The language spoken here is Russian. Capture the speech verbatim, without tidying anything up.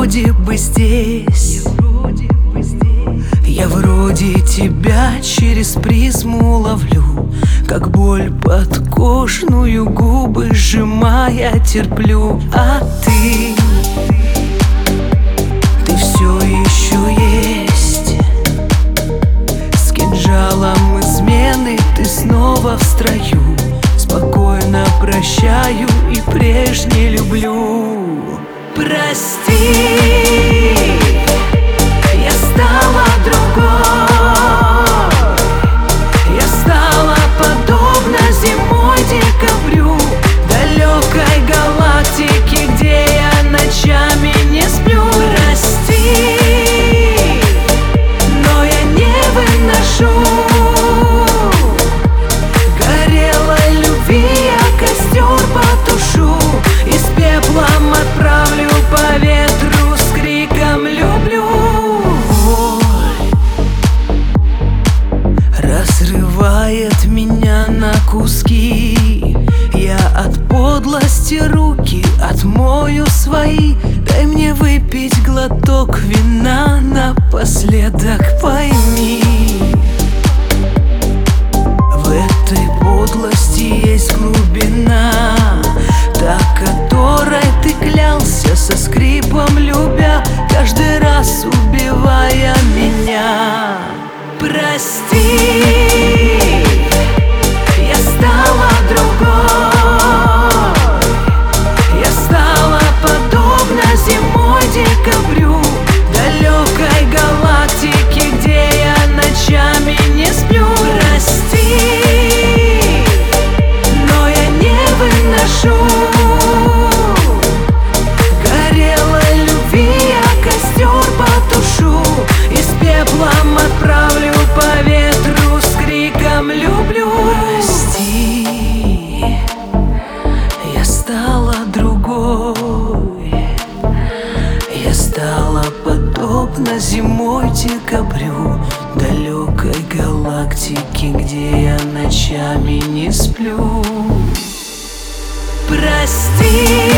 вроде бы здесь, я вроде тебя через призму ловлю, как боль подкожную, губы сжимая терплю. А ты, ты все еще есть. С кинжалом измены ты снова в строю. Спокойно прощаю и прежне люблю. Прости, я стала другой. Я стала подобна зимой декабрю, далекой галактике, где я ночами не сплю. Прости, но я не выношу горелой любви, я костер потушу, и с пеплом отправлю по ветру с криком люблю. Разрывает меня на куски. Я от подлости руки отмою свои. Дай мне выпить глоток вина напоследок, пойми, в этой подлости есть глубина, та, которой ты клялся со скрипом любя, каждый раз убивая меня. Прости, я стала другой. Я стала подобна зимой декабрю, далекой галактике, где я ночами не сплю. Прости, но я не выношу горелой любви, я костер потушу, и с пеплом отправлю по ветру с криком люблю. Прости, я стала другой. Я стала подобна зимой декабрю, далекой галактике, где я ночами не сплю. Прости.